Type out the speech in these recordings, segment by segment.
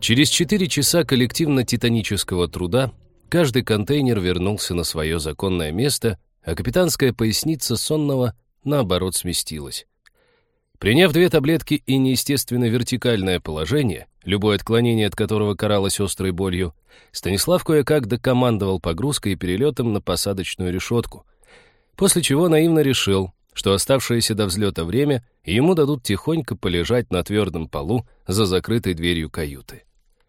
Через 4 часа коллективно-титанического труда каждый контейнер вернулся на свое законное место, а капитанская поясница сонного, наоборот, сместилась. Приняв 2 таблетки и неестественно вертикальное положение, любое отклонение от которого каралось острой болью, Станислав кое-как докомандовал погрузкой и перелетом на посадочную решетку, после чего наивно решил, что оставшееся до взлета время ему дадут тихонько полежать на твердом полу за закрытой дверью каюты.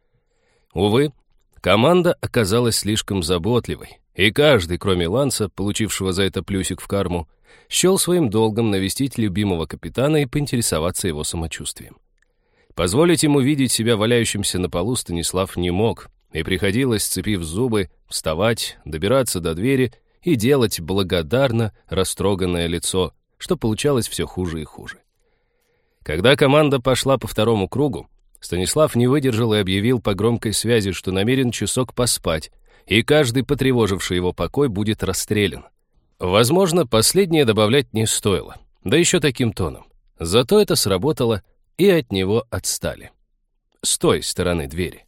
Увы, команда оказалась слишком заботливой, и каждый, кроме Ланса, получившего за это плюсик в карму, счел своим долгом навестить любимого капитана и поинтересоваться его самочувствием. Позволить ему видеть себя валяющимся на полу Станислав не мог, и приходилось, сцепив зубы, вставать, добираться до двери и делать благодарно растроганное лицо, что получалось все хуже и хуже. Когда команда пошла по 2-му кругу, Станислав не выдержал и объявил по громкой связи, что намерен часок поспать, и каждый, потревоживший его покой, будет расстрелян. Возможно, последнее добавлять не стоило, да еще таким тоном. Зато это сработало, и от него отстали. С той стороны двери.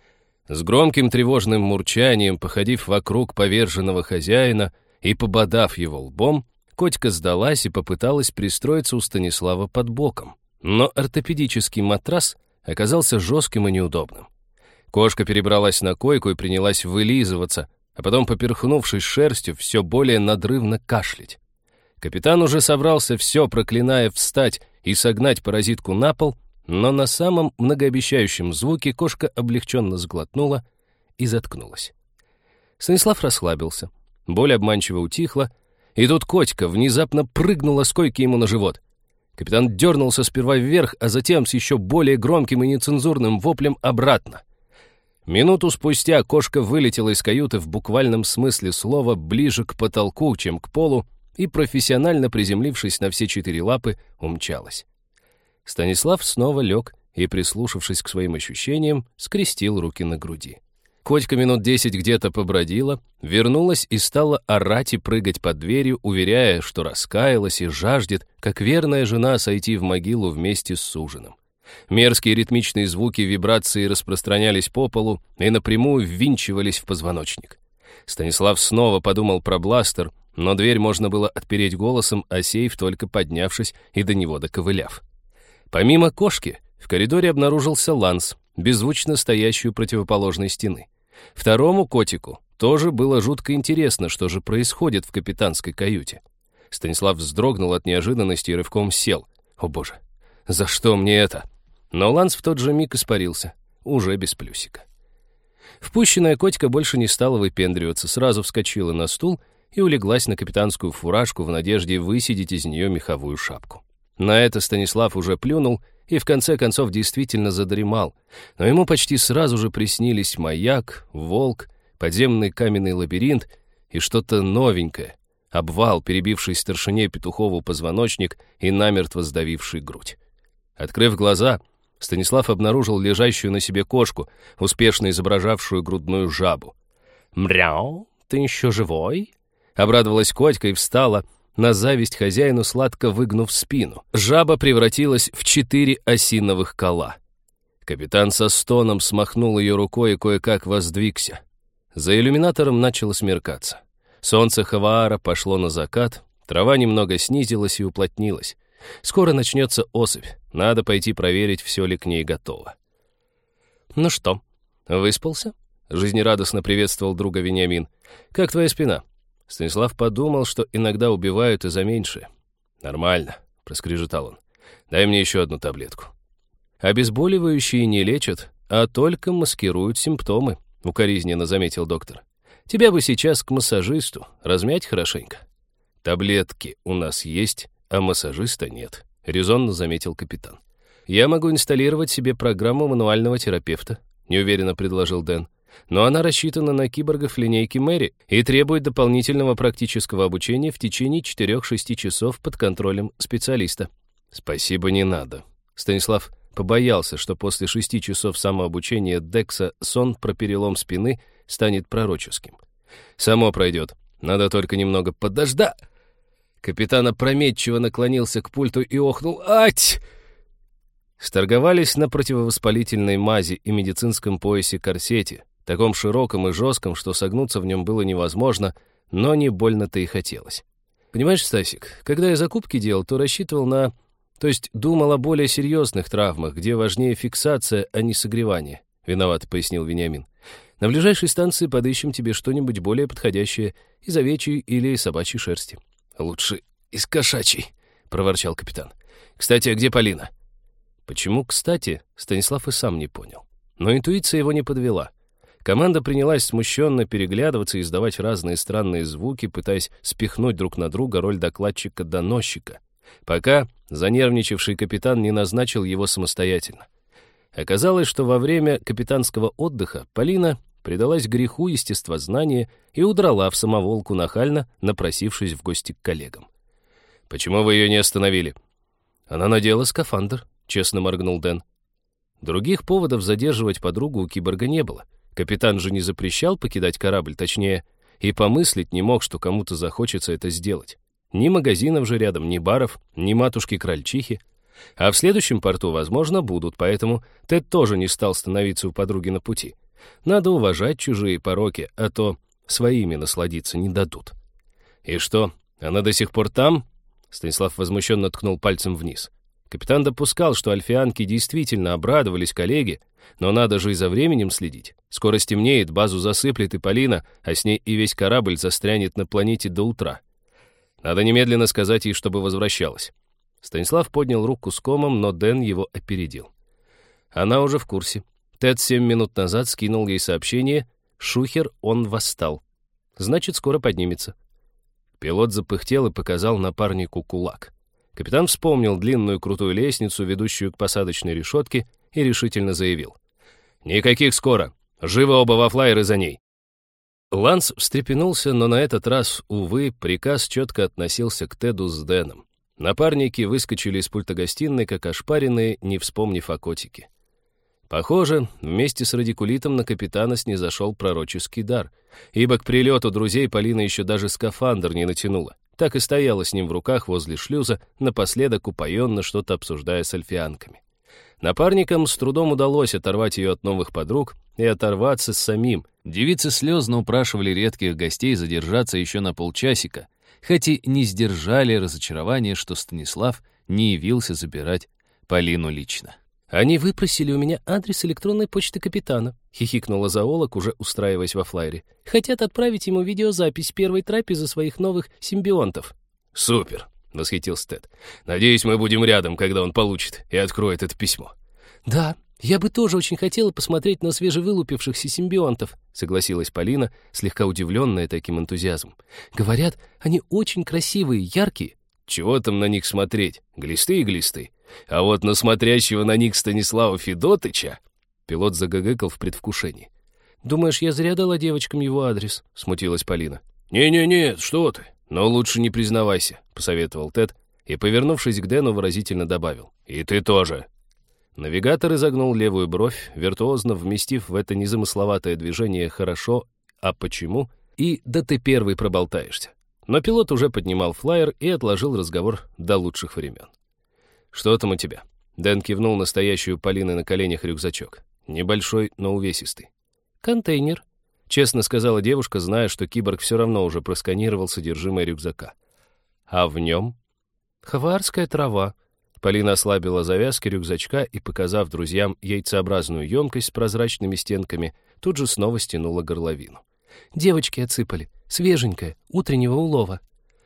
С громким тревожным мурчанием, походив вокруг поверженного хозяина и пободав его лбом, Котька сдалась и попыталась пристроиться у Станислава под боком. Но ортопедический матрас оказался жестким и неудобным. Кошка перебралась на койку и принялась вылизываться, а потом, поперхнувшись шерстью, все более надрывно кашлять. Капитан уже собрался, все проклиная, встать и согнать паразитку на пол, но на самом многообещающем звуке кошка облегченно сглотнула и заткнулась. Станислав расслабился, боль обманчиво утихла, и тут Котька внезапно прыгнула с койки ему на живот. Капитан дернулся сперва вверх, а затем с еще более громким и нецензурным воплем обратно. Минуту спустя кошка вылетела из каюты в буквальном смысле слова ближе к потолку, чем к полу, и, профессионально приземлившись на все 4 лапы, умчалась. Станислав снова лег и, прислушавшись к своим ощущениям, скрестил руки на груди. Котька минут 10 где-то побродила, вернулась и стала орать и прыгать под дверью, уверяя, что раскаялась и жаждет, как верная жена, сойти в могилу вместе с суженым. Мерзкие ритмичные звуки вибрации распространялись по полу и напрямую ввинчивались в позвоночник. Станислав снова подумал про бластер, но дверь можно было отпереть голосом, а сейф только поднявшись и до него доковыляв. Помимо кошки, в коридоре обнаружился Ланс, беззвучно стоящий у противоположной стены. 2-му котику тоже было жутко интересно, что же происходит в капитанской каюте. Станислав вздрогнул от неожиданности и рывком сел. «О боже, за что мне это?» Но Ланс в тот же миг испарился, уже без плюсика. Впущенная котика больше не стала выпендриваться, сразу вскочила на стул и улеглась на капитанскую фуражку в надежде высидеть из нее меховую шапку. На это Станислав уже плюнул и в конце концов действительно задремал, но ему почти сразу же приснились маяк, волк, подземный каменный лабиринт и что-то новенькое, обвал, перебивший старшине Петухову позвоночник и намертво сдавивший грудь. Открыв глаза, Станислав обнаружил лежащую на себе кошку, успешно изображавшую грудную жабу. «Мряу, ты еще живой?» Обрадовалась Котька и встала, на зависть хозяину сладко выгнув спину. Жаба превратилась в 4 осиновых кола. Капитан со стоном смахнул ее рукой и кое-как воздвигся. За иллюминатором начало смеркаться. Солнце Хаваара пошло на закат, трава немного снизилась и уплотнилась. Скоро начнется особь, надо пойти проверить, все ли к ней готово. «Ну что, выспался?» — жизнерадостно приветствовал друга Вениамин. «Как твоя спина?» Станислав подумал, что иногда убивают и за меньшее. «Нормально», — проскрежетал он. «Дай мне еще одну таблетку». «Обезболивающие не лечат, а только маскируют симптомы», — укоризненно заметил доктор. «Тебя бы сейчас к массажисту, размять хорошенько». «Таблетки у нас есть, а массажиста нет», — резонно заметил капитан. «Я могу инсталлировать себе программу мануального терапевта», — неуверенно предложил Дэн. «Но она рассчитана на киборгов линейки Мэри и требует дополнительного практического обучения в течение 4-6 часов под контролем специалиста». «Спасибо, не надо». Станислав побоялся, что после 6 часов самообучения Декса сон про перелом спины станет пророческим. «Само пройдет. Надо только немного подождать». Капитан опрометчиво наклонился к пульту и охнул. «Ать!» Сторговались на противовоспалительной мази и медицинском поясе-корсете, таком широком и жестком, что согнуться в нем было невозможно, но не больно-то и хотелось. Понимаешь, Стасик, когда я закупки делал, то рассчитывал То есть думал о более серьезных травмах, где важнее фиксация, а не согревание, виноват, пояснил Вениамин. На ближайшей станции подыщем тебе что-нибудь более подходящее из овечьей или собачьей шерсти. Лучше из кошачьей, проворчал капитан. Кстати, а где Полина? Почему, кстати, Станислав и сам не понял. Но интуиция его не подвела. Команда принялась смущенно переглядываться и издавать разные странные звуки, пытаясь спихнуть друг на друга роль докладчика-доносчика, пока занервничавший капитан не назначил его самостоятельно. Оказалось, что во время капитанского отдыха Полина предалась греху естествознания и удрала в самоволку нахально, напросившись в гости к коллегам. «Почему вы ее не остановили?» «Она надела скафандр», — честно моргнул Дэн. Других поводов задерживать подругу у киборга не было. Капитан же не запрещал покидать корабль, точнее, и помыслить не мог, что кому-то захочется это сделать. Ни магазинов же рядом, ни баров, ни матушки-крольчихи. А в следующем порту, возможно, будут, поэтому Тед тоже не стал становиться у подруги на пути. Надо уважать чужие пороки, а то своими насладиться не дадут. «И что, она до сих пор там?» Станислав возмущенно ткнул пальцем вниз. Капитан допускал, что альфианки действительно обрадовались коллеге, но надо же и за временем следить. Скоро стемнеет, базу засыплет и Полина, а с ней и весь корабль застрянет на планете до утра. Надо немедленно сказать ей, чтобы возвращалась. Станислав поднял руку с комом, но Дэн его опередил. Она уже в курсе. Тед 7 минут назад скинул ей сообщение «Шухер, он восстал». Значит, скоро поднимется. Пилот запыхтел и показал напарнику кулак. Капитан вспомнил длинную крутую лестницу, ведущую к посадочной решетке, и решительно заявил. «Никаких скоро. Живо оба во флайеры за ней». Ланс встрепенулся, но на этот раз, увы, приказ четко относился к Теду с Дэном. Напарники выскочили из пульта гостиной, как ошпаренные, не вспомнив о котике. Похоже, вместе с радикулитом на капитана снизошел пророческий дар, ибо к прилету друзей Полина еще даже скафандр не натянула. Так и стояла с ним в руках возле шлюза, напоследок упоенно что-то обсуждая с альфианками. Напарникам с трудом удалось оторвать ее от новых подруг и оторваться с самим. Девицы слезно упрашивали редких гостей задержаться еще на полчасика, хоть и не сдержали разочарования, что Станислав не явился забирать Полину лично. «Они выпросили у меня адрес электронной почты капитана», — хихикнула зоолог, уже устраиваясь во флайере. «Хотят отправить ему видеозапись первой трапезы своих новых симбионтов». «Супер!» — восхитился Тед. «Надеюсь, мы будем рядом, когда он получит и откроет это письмо». «Да, я бы тоже очень хотела посмотреть на свежевылупившихся симбионтов», — согласилась Полина, слегка удивленная таким энтузиазмом. «Говорят, они очень красивые, яркие». «Чего там на них смотреть? Глисты и глисты. А вот на смотрящего на них Станислава Федотыча...» Пилот загогыкал в предвкушении. «Думаешь, я зря дала девочкам его адрес?» — смутилась Полина. «Не-не-не, что ты? Но лучше не признавайся», — посоветовал Тед и, повернувшись к Дэну, выразительно добавил. «И ты тоже». Навигатор изогнул левую бровь, виртуозно вместив в это незамысловатое движение «хорошо», «а почему?» и «да ты первый проболтаешься». Но пилот уже поднимал флайер и отложил разговор до лучших времен. «Что там у тебя?» Дэн кивнул на стоящую Полины на коленях рюкзачок. Небольшой, но увесистый. «Контейнер», — честно сказала девушка, зная, что киборг все равно уже просканировал содержимое рюкзака. «А в нем?» «Хаваарская трава». Полина ослабила завязки рюкзачка и, показав друзьям яйцеобразную емкость с прозрачными стенками, тут же снова стянула горловину. «Девочки отсыпали. Свеженькая, утреннего улова».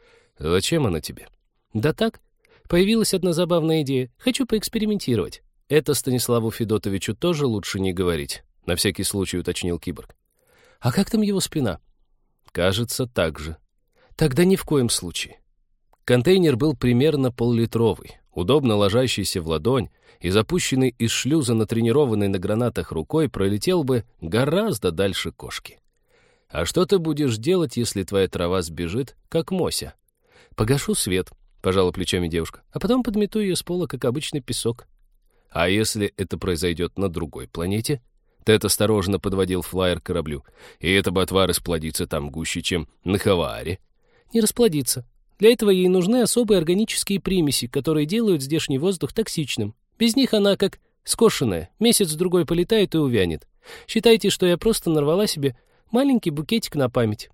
«Зачем она тебе?» «Да так. Появилась одна забавная идея. Хочу поэкспериментировать. Это Станиславу Федотовичу тоже лучше не говорить», — на всякий случай уточнил киборг. «А как там его спина?» «Кажется, так же». «Тогда ни в коем случае». Контейнер был примерно поллитровый, удобно ложащийся в ладонь, и запущенный из шлюза натренированной на гранатах рукой пролетел бы гораздо дальше кошки. «А что ты будешь делать, если твоя трава сбежит, как Мося?» «Погашу свет», — пожала плечами девушка, «а потом подмету ее с пола, как обычный песок». «А если это произойдет на другой планете?» Тед осторожно подводил флайер к кораблю. «И эта ботва расплодится там гуще, чем на Хавааре». «Не расплодится. Для этого ей нужны особые органические примеси, которые делают здешний воздух токсичным. Без них она как скошенная, месяц-другой полетает и увянет. Считайте, что я просто нарвала себе маленький букетик на память».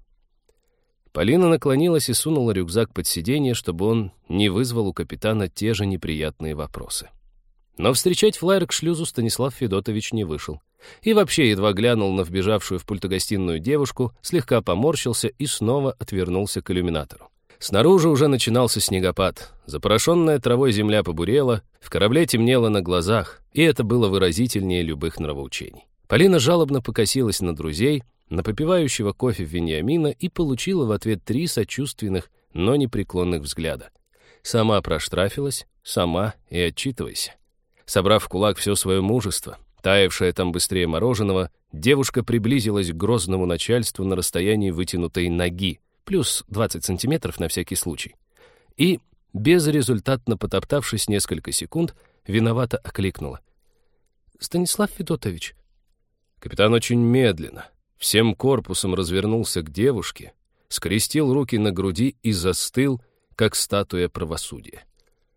Полина наклонилась и сунула рюкзак под сиденье, чтобы он не вызвал у капитана те же неприятные вопросы. Но встречать флайер к шлюзу Станислав Федотович не вышел. И вообще едва глянул на вбежавшую в пультогостиную девушку, слегка поморщился и снова отвернулся к иллюминатору. Снаружи уже начинался снегопад. Запорошенная травой земля побурела, в корабле темнело на глазах, и это было выразительнее любых нравоучений. Полина жалобно покосилась на друзей, на попивающего кофе Вениамина и получила в ответ 3 сочувственных, но непреклонных взгляда. Сама проштрафилась, сама и отчитывайся. Собрав в кулак все свое мужество, таявшее там быстрее мороженого, девушка приблизилась к грозному начальству на расстоянии вытянутой ноги, плюс 20 сантиметров на всякий случай. И, безрезультатно потоптавшись несколько секунд, виновато окликнула: «Станислав Федотович». Капитан очень медленно, всем корпусом развернулся к девушке, скрестил руки на груди и застыл, как статуя правосудия.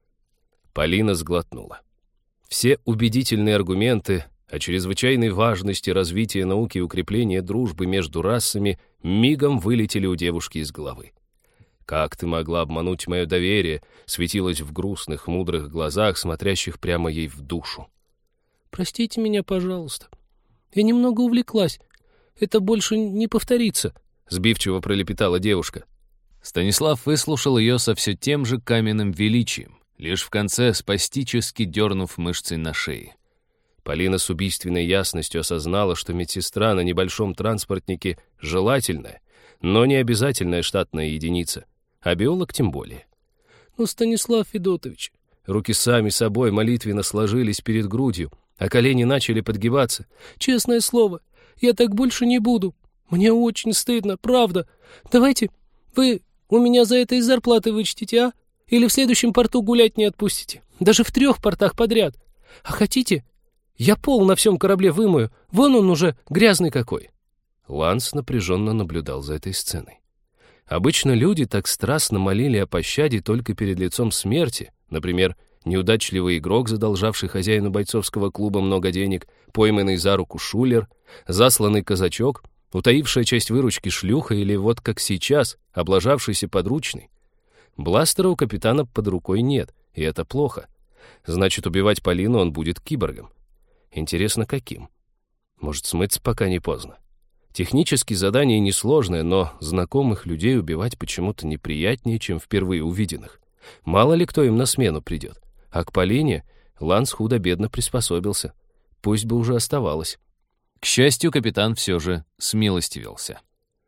Полина сглотнула. Все убедительные аргументы о чрезвычайной важности развития науки и укрепления дружбы между расами мигом вылетели у девушки из головы. «Как ты могла обмануть мое доверие?» светилось в грустных, мудрых глазах, смотрящих прямо ей в душу. «Простите меня, пожалуйста. Я немного увлеклась. Это больше не повторится», — сбивчиво пролепетала девушка. Станислав выслушал ее со все тем же каменным величием, лишь в конце спастически дернув мышцы на шее. Полина с убийственной ясностью осознала, что медсестра на небольшом транспортнике желательная, но не обязательная штатная единица, а биолог тем более. «Ну, Станислав Федотович...» Руки сами собой молитвенно сложились перед грудью, а колени начали подгибаться. «Честное слово, я так больше не буду. Мне очень стыдно, правда. Давайте вы у меня за это из зарплаты вычтите, а? Или в следующем порту гулять не отпустите. Даже в 3 портах подряд. А хотите, я пол на всем корабле вымою. Вон он уже грязный какой». Ланс напряженно наблюдал за этой сценой. Обычно люди так страстно молили о пощаде только перед лицом смерти. Например, неудачливый игрок, задолжавший хозяину бойцовского клуба много денег, пойманный за руку шулер, засланный казачок, утаившая часть выручки шлюха или вот как сейчас, облажавшийся подручный. Бластера у капитана под рукой нет, и это плохо. Значит, убивать Полину он будет киборгом. Интересно, каким? Может, смыться, пока не поздно. Технически задание несложное, но знакомых людей убивать почему-то неприятнее, чем впервые увиденных. Мало ли кто им на смену придет. А к Полине Ланс худо-бедно приспособился. Пусть бы уже оставалось. К счастью, капитан все же смилостивился.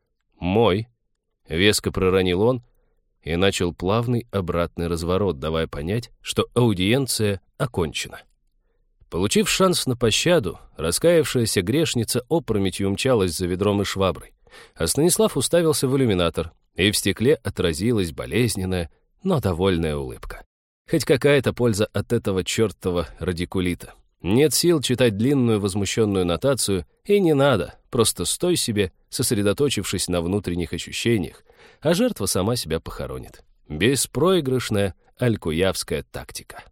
«Мой», — веско проронил он и начал плавный обратный разворот, давая понять, что аудиенция окончена. Получив шанс на пощаду, раскаявшаяся грешница опрометью умчалась за ведром и шваброй, а Станислав уставился в иллюминатор, и в стекле отразилась болезненная, но довольная улыбка. Хоть какая-то польза от этого чертова радикулита. Нет сил читать длинную возмущенную нотацию, и не надо, просто стой себе, сосредоточившись на внутренних ощущениях, а жертва сама себя похоронит. Беспроигрышная алькуявская тактика.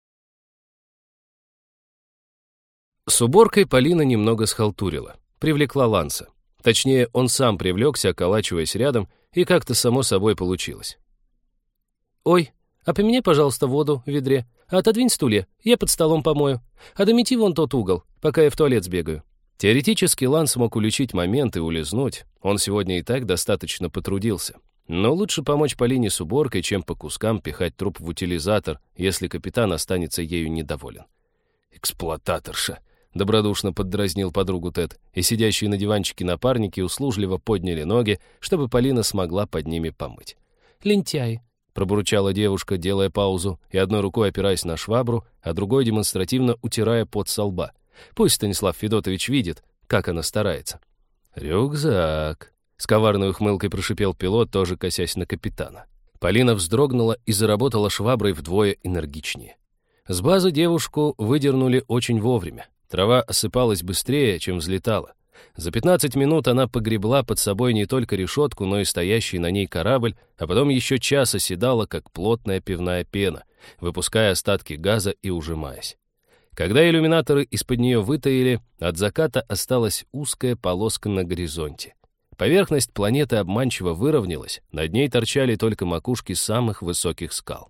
С уборкой Полина немного схалтурила, привлекла Ланса. Точнее, он сам привлекся, околачиваясь рядом, и как-то само собой получилось. «Ой, а поменяй, пожалуйста, воду в ведре, а отодвинь стулья, я под столом помою, а домети вон тот угол, пока я в туалет сбегаю». Теоретически Ланс мог уличить момент и улизнуть, он сегодня и так достаточно потрудился. Но лучше помочь Полине с уборкой, чем по кускам пихать труп в утилизатор, если капитан останется ею недоволен. «Эксплуататорша!» — добродушно поддразнил подругу Тед, и сидящие на диванчике напарники услужливо подняли ноги, чтобы Полина смогла под ними помыть. «Лентяи!» — пробурчала девушка, делая паузу и одной рукой опираясь на швабру, а другой демонстративно утирая пот со лба. Пусть Станислав Федотович видит, как она старается. «Рюкзак!» — с коварной ухмылкой прошипел пилот, тоже косясь на капитана. Полина вздрогнула и заработала шваброй вдвое энергичнее. С базы девушку выдернули очень вовремя. Трава осыпалась быстрее, чем взлетала. За 15 минут она погребла под собой не только решетку, но и стоящий на ней корабль, а потом еще час оседала, как плотная пивная пена, выпуская остатки газа и ужимаясь. Когда иллюминаторы из-под нее вытаили, от заката осталась узкая полоска на горизонте. Поверхность планеты обманчиво выровнялась, над ней торчали только макушки самых высоких скал.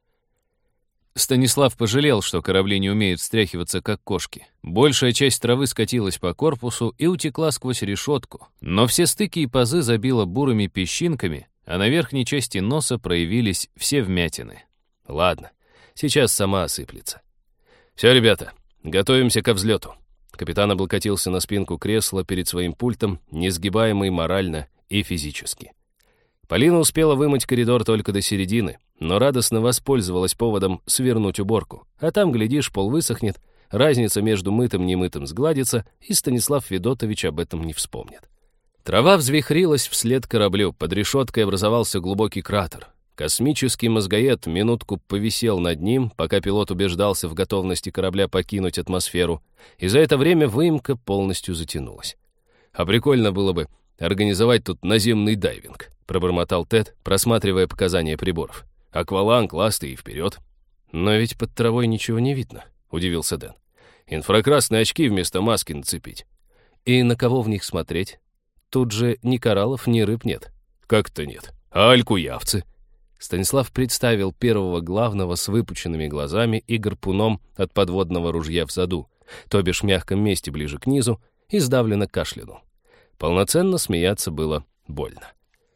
Станислав пожалел, что корабли не умеют встряхиваться, как кошки. Большая часть травы скатилась по корпусу и утекла сквозь решетку, но все стыки и пазы забило бурыми песчинками, а на верхней части носа проявились все вмятины. Ладно, сейчас сама осыплется. Все, ребята, готовимся ко взлету. Капитан облокотился на спинку кресла перед своим пультом, несгибаемый морально и физически. Полина успела вымыть коридор только до середины, но радостно воспользовалась поводом свернуть уборку. А там, глядишь, пол высохнет, разница между мытым и немытым сгладится, и Станислав Федотович об этом не вспомнит. Трава взвихрилась вслед кораблю, под решеткой образовался глубокий кратер. Космический мозгоед минутку повисел над ним, пока пилот убеждался в готовности корабля покинуть атмосферу, и за это время выемка полностью затянулась. А прикольно было бы организовать тут наземный дайвинг, пробормотал Тед, просматривая показания приборов. Акваланг, ласты и вперед. Но ведь под травой ничего не видно, удивился Дэн. Инфракрасные очки вместо маски нацепить. И на кого в них смотреть? Тут же ни кораллов, ни рыб нет. Как-то нет. А алькуявцы? Станислав представил первого главного с выпученными глазами и гарпуном от подводного ружья в заду, то бишь в мягком месте ближе к низу, и сдавленно кашлянул. Полноценно смеяться было больно.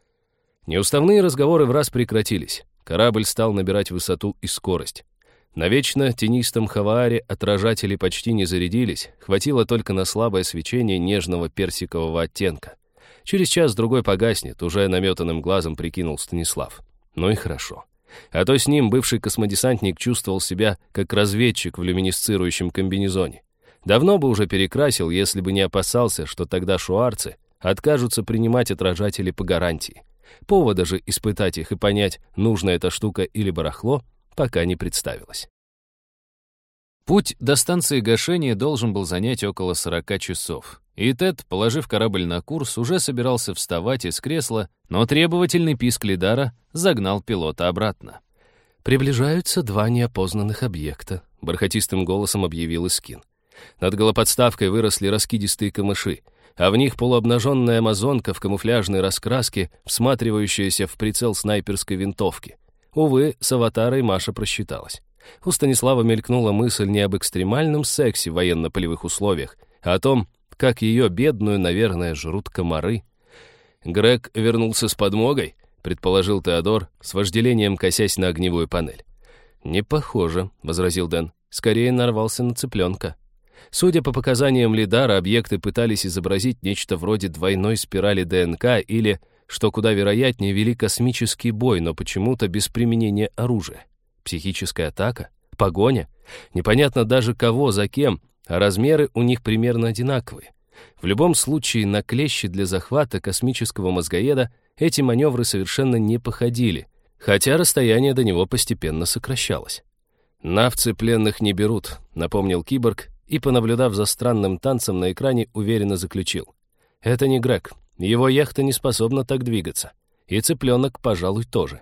Неуставные разговоры враз прекратились. Корабль стал набирать высоту и скорость. На вечно тенистом Хавааре отражатели почти не зарядились, хватило только на слабое свечение нежного персикового оттенка. Через час-другой погаснет, уже наметанным глазом прикинул Станислав. Ну и хорошо. А то с ним бывший космодесантник чувствовал себя как разведчик в люминесцирующем комбинезоне. Давно бы уже перекрасил, если бы не опасался, что тогда шуарцы откажутся принимать отражатели по гарантии. Повода же испытать их и понять, нужна эта штука или барахло, пока не представилось. Путь до станции гашения должен был занять около 40 часов. И Тед, положив корабль на курс, уже собирался вставать из кресла, но требовательный писк лидара загнал пилота обратно. «Приближаются два неопознанных объекта», — бархатистым голосом объявил Искин. Над голоподставкой выросли раскидистые камыши, а в них полуобнаженная амазонка в камуфляжной раскраске, всматривающаяся в прицел снайперской винтовки. Увы, с аватарой Маша просчиталась. У Станислава мелькнула мысль не об экстремальном сексе в военно-полевых условиях, а о том, как ее бедную, наверное, жрут комары. «Грег вернулся с подмогой», — предположил Теодор, с вожделением косясь на огневую панель. «Не похоже», — возразил Дэн. «Скорее нарвался на цыпленка». Судя по показаниям лидара, объекты пытались изобразить нечто вроде двойной спирали ДНК или, что куда вероятнее, вели космический бой, но почему-то без применения оружия. Психическая атака? Погоня? Непонятно даже кого, за кем, а размеры у них примерно одинаковые. В любом случае, на клещи для захвата космического мозгоеда эти маневры совершенно не походили, хотя расстояние до него постепенно сокращалось. «Навцы пленных не берут», — напомнил киборг, и, понаблюдав за странным танцем на экране, уверенно заключил. «Это не Грег, его яхта не способна так двигаться. И цыпленок, пожалуй, тоже».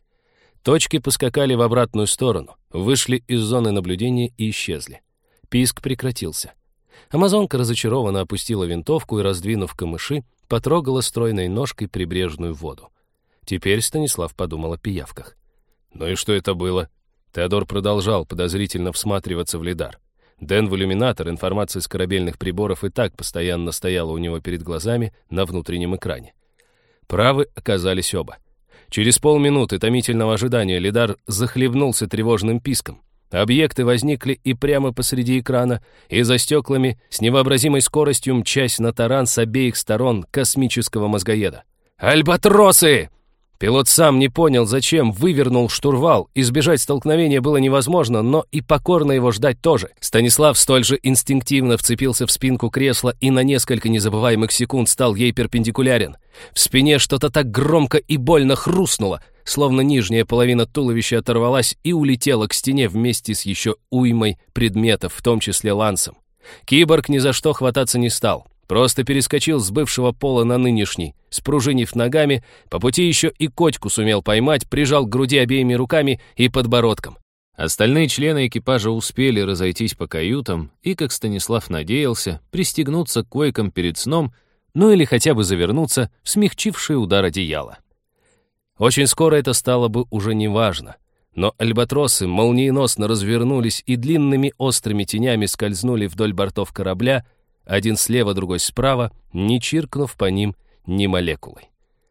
Точки поскакали в обратную сторону, вышли из зоны наблюдения и исчезли. Писк прекратился. Амазонка разочарованно опустила винтовку и, раздвинув камыши, потрогала стройной ножкой прибрежную воду. Теперь Станислав подумал о пиявках. «Ну и что это было?» Теодор продолжал подозрительно всматриваться в лидар. Дэн в иллюминатор, информация с корабельных приборов и так постоянно стояла у него перед глазами на внутреннем экране. Правы оказались оба. Через полминуты томительного ожидания лидар захлебнулся тревожным писком. Объекты возникли и прямо посреди экрана, и за стеклами с невообразимой скоростью мчась на таран с обеих сторон космического мозгоеда. «Альбатросы!» Пилот сам не понял, зачем вывернул штурвал. Избежать столкновения было невозможно, но и покорно его ждать тоже. Станислав столь же инстинктивно вцепился в спинку кресла и на несколько незабываемых секунд стал ей перпендикулярен. В спине что-то так громко и больно хрустнуло, словно нижняя половина туловища оторвалась и улетела к стене вместе с еще уймой предметов, в том числе лансом. Киборг ни за что хвататься не стал. Просто перескочил с бывшего пола на нынешний, спружинив ногами, по пути еще и котьку сумел поймать, прижал к груди обеими руками и подбородком. Остальные члены экипажа успели разойтись по каютам и, как Станислав надеялся, пристегнуться к койкам перед сном, ну или хотя бы завернуться в смягчивший удар одеяла. Очень скоро это стало бы уже неважно, но альбатросы молниеносно развернулись и длинными острыми тенями скользнули вдоль бортов корабля, один слева, другой справа, не чиркнув по ним ни молекулой.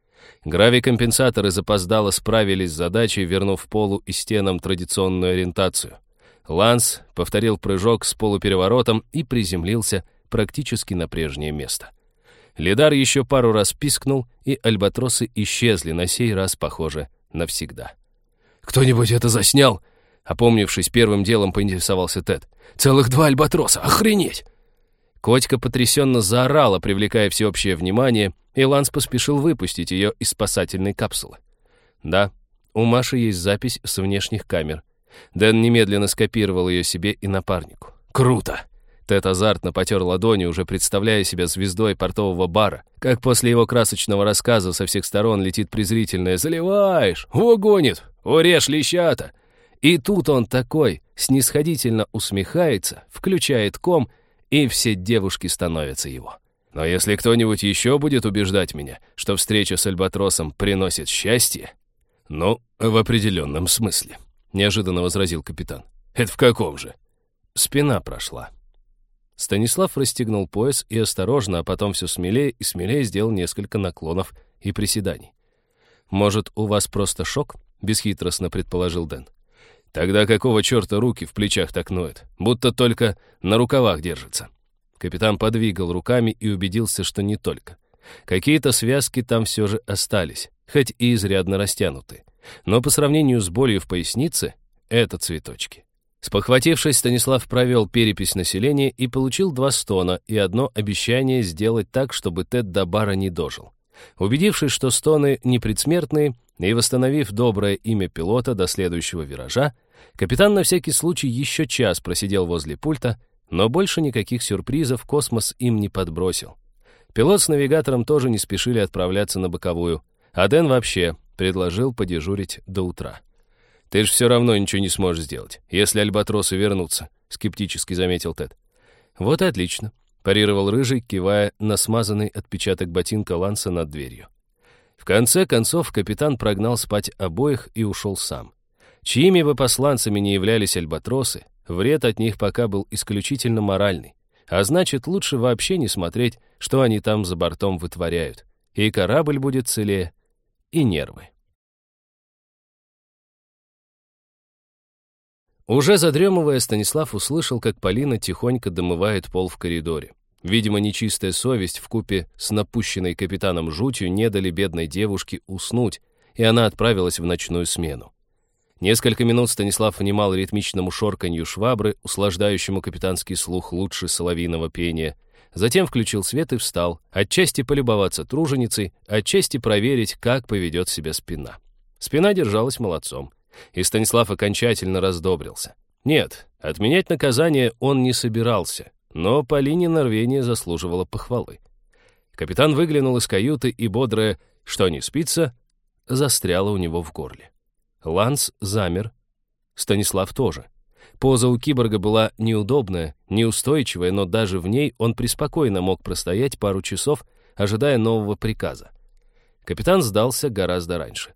Гравикомпенсаторы запоздало справились с задачей, вернув полу и стенам традиционную ориентацию. Ланс повторил прыжок с полупереворотом и приземлился практически на прежнее место. Лидар еще пару раз пискнул, и альбатросы исчезли, на сей раз, похоже, навсегда. «Кто-нибудь это заснял?» Опомнившись, первым делом поинтересовался Тед. «Целых 2 альбатроса! Охренеть!» Котька потрясенно заорала, привлекая всеобщее внимание, и Ланс поспешил выпустить ее из спасательной капсулы. Да, у Маши есть запись с внешних камер. Дэн немедленно скопировал ее себе и напарнику. «Круто!» Тед азартно потер ладони, уже представляя себя звездой портового бара, как после его красочного рассказа со всех сторон летит презрительное «Заливаешь! О, гонит! Урежь лещата!» И тут он такой, снисходительно усмехается, включает ком, и все девушки становятся его. Но если кто-нибудь еще будет убеждать меня, что встреча с альбатросом приносит счастье, ну, в определенном смысле, неожиданно возразил капитан. Это в каком же? Спина прошла. Станислав расстегнул пояс и осторожно, а потом все смелее и смелее сделал несколько наклонов и приседаний. «Может, у вас просто шок?» — бесхитростно предположил Дэн. «Тогда какого черта руки в плечах так ноют? Будто только на рукавах держатся». Капитан подвигал руками и убедился, что не только. Какие-то связки там все же остались, хоть и изрядно растянуты. Но по сравнению с болью в пояснице — это цветочки. Спохватившись, Станислав провел перепись населения и получил 2 стона и одно обещание сделать так, чтобы Тед до бара не дожил. Убедившись, что стоны не предсмертные, и восстановив доброе имя пилота до следующего виража, капитан на всякий случай еще час просидел возле пульта, но больше никаких сюрпризов космос им не подбросил. Пилот с навигатором тоже не спешили отправляться на боковую, а Дэн вообще предложил подежурить до утра. «Ты ж все равно ничего не сможешь сделать, если альбатросы вернутся», — скептически заметил Тед. «Вот и отлично», — парировал Рыжий, кивая на смазанный отпечаток ботинка Ланса над дверью. В конце концов капитан прогнал спать обоих и ушел сам. Чьими бы посланцами не являлись альбатросы, вред от них пока был исключительно моральный, а значит, лучше вообще не смотреть, что они там за бортом вытворяют. И корабль будет целее, и нервы. Уже задремывая, Станислав услышал, как Полина тихонько домывает пол в коридоре. Видимо, нечистая совесть вкупе с напущенной капитаном жутью не дали бедной девушке уснуть, и она отправилась в ночную смену. Несколько минут Станислав внимал ритмичному шорканью швабры, услаждающему капитанский слух лучше соловьиного пения. Затем включил свет и встал, отчасти полюбоваться труженицей, отчасти проверить, как поведет себя спина. Спина держалась молодцом, и Станислав окончательно раздобрился. Нет, отменять наказание он не собирался, но Полинина рвение заслуживало похвалы. Капитан выглянул из каюты, и бодрое «что не спится» застряло у него в горле. Ланс замер, Станислав тоже. Поза у киборга была неудобная, неустойчивая, но даже в ней он преспокойно мог простоять пару часов, ожидая нового приказа. Капитан сдался гораздо раньше.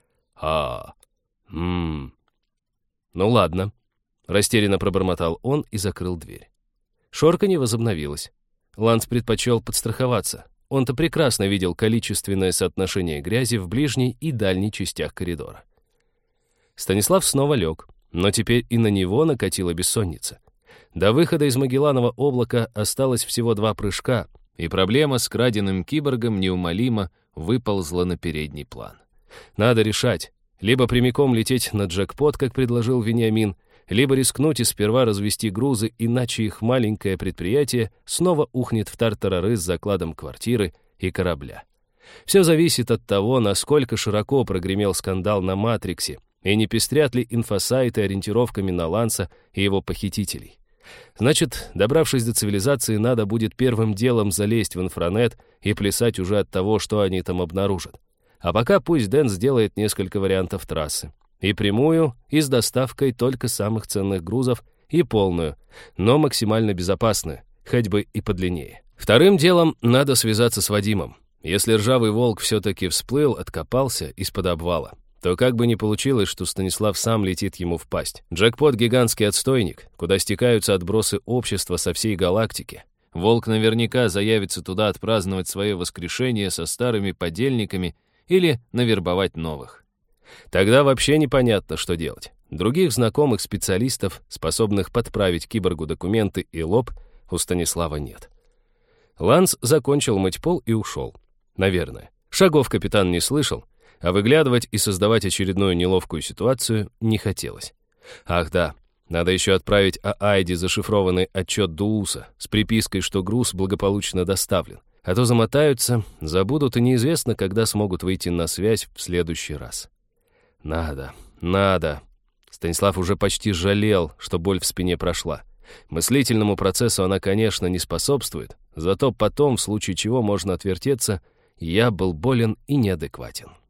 Ну ладно», — растерянно пробормотал он и закрыл дверь. Шорканье возобновилось. Ланс предпочел подстраховаться. Он-то прекрасно видел количественное соотношение грязи в ближней и дальней частях коридора. Станислав снова лег, но теперь и на него накатила бессонница. До выхода из Магелланова облака осталось всего 2 прыжка, и проблема с краденым киборгом неумолимо выползла на передний план. Надо решать, либо прямиком лететь на джекпот, как предложил Вениамин, либо рискнуть и сперва развести грузы, иначе их маленькое предприятие снова ухнет в тартарары с закладом квартиры и корабля. Все зависит от того, насколько широко прогремел скандал на «Матриксе», и не пестрят ли инфосайты ориентировками на Ланса и его похитителей. Значит, добравшись до цивилизации, надо будет первым делом залезть в инфранет и плясать уже от того, что они там обнаружат. А пока пусть Дэн сделает несколько вариантов трассы. И прямую, и с доставкой только самых ценных грузов, и полную, но максимально безопасную, хоть бы и подлиннее. Вторым делом надо связаться с Вадимом. Если ржавый волк все-таки всплыл, откопался из-под обвала, то как бы ни получилось, что Станислав сам летит ему в пасть. Джекпот — гигантский отстойник, куда стекаются отбросы общества со всей галактики. Волк наверняка заявится туда отпраздновать свое воскрешение со старыми подельниками или навербовать новых. Тогда вообще непонятно, что делать. Других знакомых специалистов, способных подправить киборгу документы и лоб, у Станислава нет. Ланс закончил мыть пол и ушел. Наверное. Шагов капитан не слышал, а выглядывать и создавать очередную неловкую ситуацию не хотелось. Ах да, надо еще отправить Айде зашифрованный отчет Дууса с припиской, что груз благополучно доставлен. А то замотаются, забудут и неизвестно, когда смогут выйти на связь в следующий раз. Надо. Станислав уже почти жалел, что боль в спине прошла. Мыслительному процессу она, конечно, не способствует, зато потом, в случае чего можно отвертеться, я был болен и неадекватен.